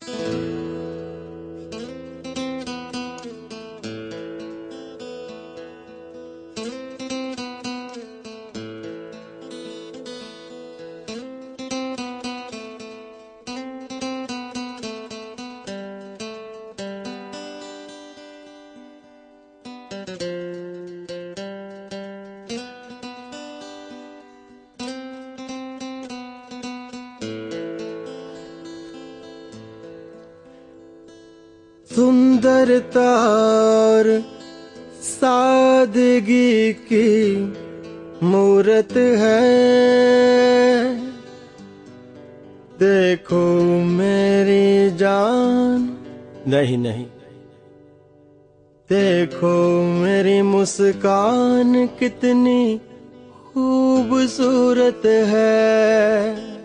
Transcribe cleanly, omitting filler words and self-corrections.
सुंदरता और सादगी की मूरत है। देखो मेरी जान, नहीं नहीं, देखो मेरी मुस्कान कितनी खूबसूरत है।